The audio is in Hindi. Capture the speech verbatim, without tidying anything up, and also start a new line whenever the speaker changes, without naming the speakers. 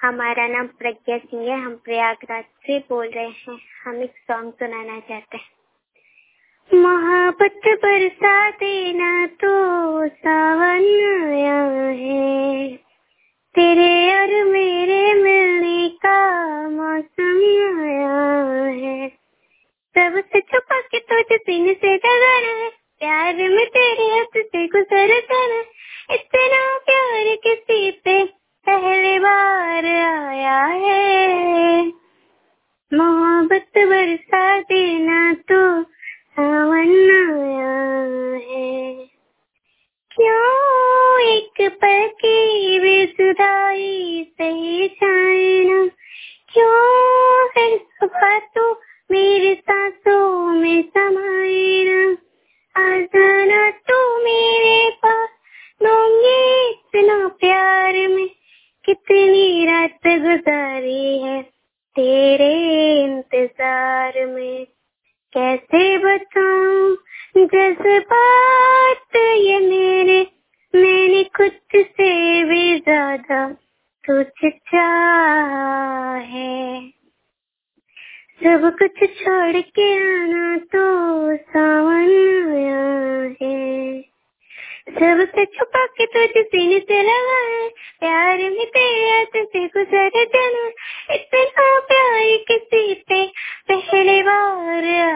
हमारा नाम प्रज्ञा सिंह है। हम प्रयागराज से बोल रहे हैं। हम एक सॉन्ग सुनाना चाहते हैं। मोहब्बत बरसा देना तो सावन आया है, तेरे और मेरे मिलने का मौसम आया है। सबसे छुपा के तुझे सीने से लगाना है, प्यार में तेरे हाथ से गुजर जाना। इतना प्यार किसी पे पहली बार आया है। मोहब्बत बरसा देना तो सावन आया है। क्यों एक पल की बेजुदाई सही जाए ना, क्यों है सुबह तो मेरी सांसों में समाए ना। आ जाना तू मेरे पास, लूंगी इतना प्यार में। कितनी रात गुजारी है तेरे इंतजार में, कैसे बताऊं जज्बात ये मेरे, मैंने खुद से भी ज्यादा तुझे चाहा है। सब कुछ छोड़ के आना तो सावन आया है। सबसे छुपा के तुझे सीने से लगा है, प्यार में तेरे हाथ से गुजर जाना। इतना प्यार किसी पे पहली बार